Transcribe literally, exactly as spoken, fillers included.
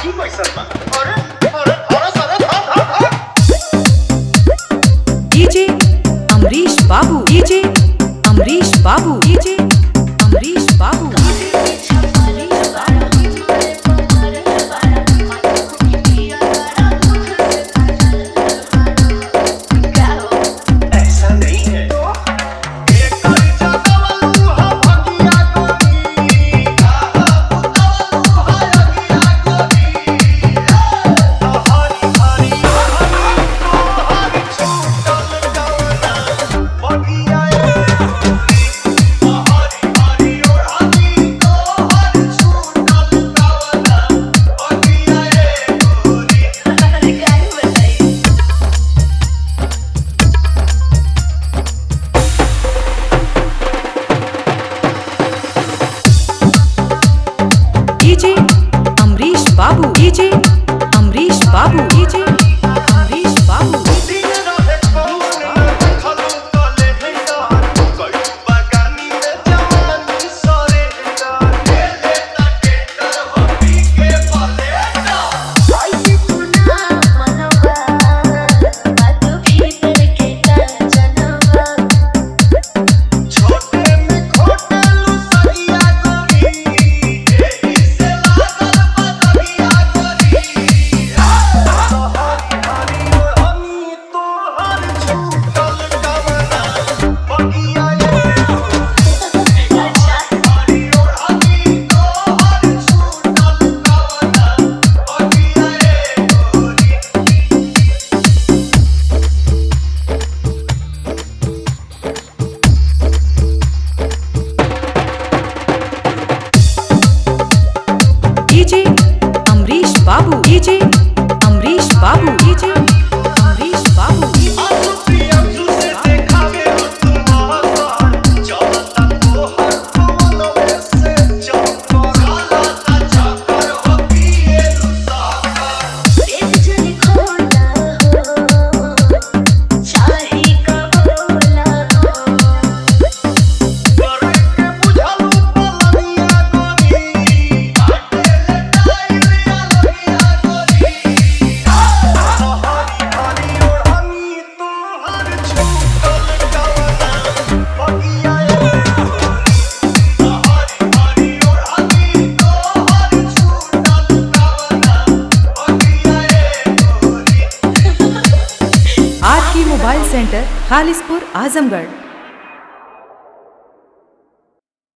की कैसन बा? अरे अरे अरे अरे थाम थाम थाम। डीजे अमरीश बाबू, डीजे अमरीश बाबू, डीजे अमरीश बाबू। डीजे अमरीश बाबू, डीजे अमरीश बाबू, डीजे अमरीश बाबू। डीजे अमरीश बाबू, डीजे अमरीश बाबू, डीजे अमरीश बाबू। आर के मोबाइल सेंटर, खालिसपुर, आजमगढ़।